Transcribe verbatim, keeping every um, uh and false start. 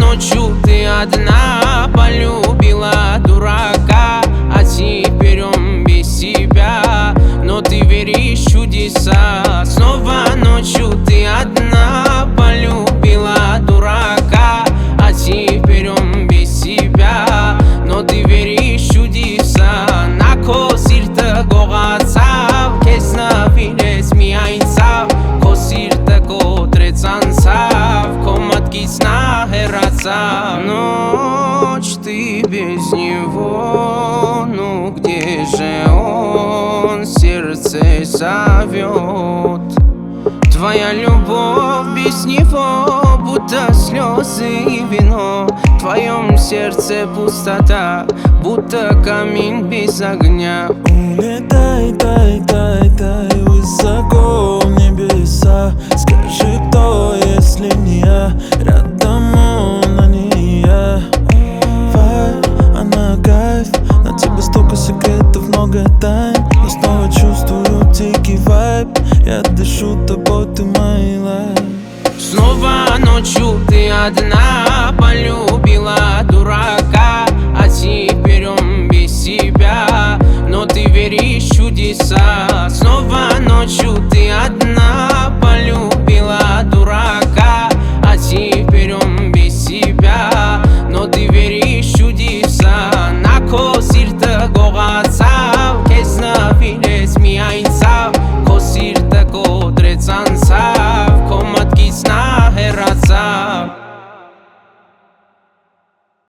ночью ты одна полюбила дурака, а теперь он без тебя, но ты веришь в чудеса. Снова ночью ты одна полюбила дурака, а теперь он без тебя, но ты веришь в чудеса. Накո սիրտը գողացավ, քեզ նվիրեց միայն ցավ, քո սիրտը կոտրեց անցավ, քո մտքից նա հեռացավ։ Ночь ты без него, ну где же он, сердце зовет. Твоя любовь без него, будто слезы и вино. В твоем сердце пустота, будто камин без огня. Улетай, тай, тай, тай, высоко в небеса. Скажи, кто, если не я? Рядом он, а не я. Вайб, она кайф, на тебе столько секретов, много тайн, но снова чувствую дикий вайб. Я дышу тобой, ты мой лайф. Снова ночью ты одна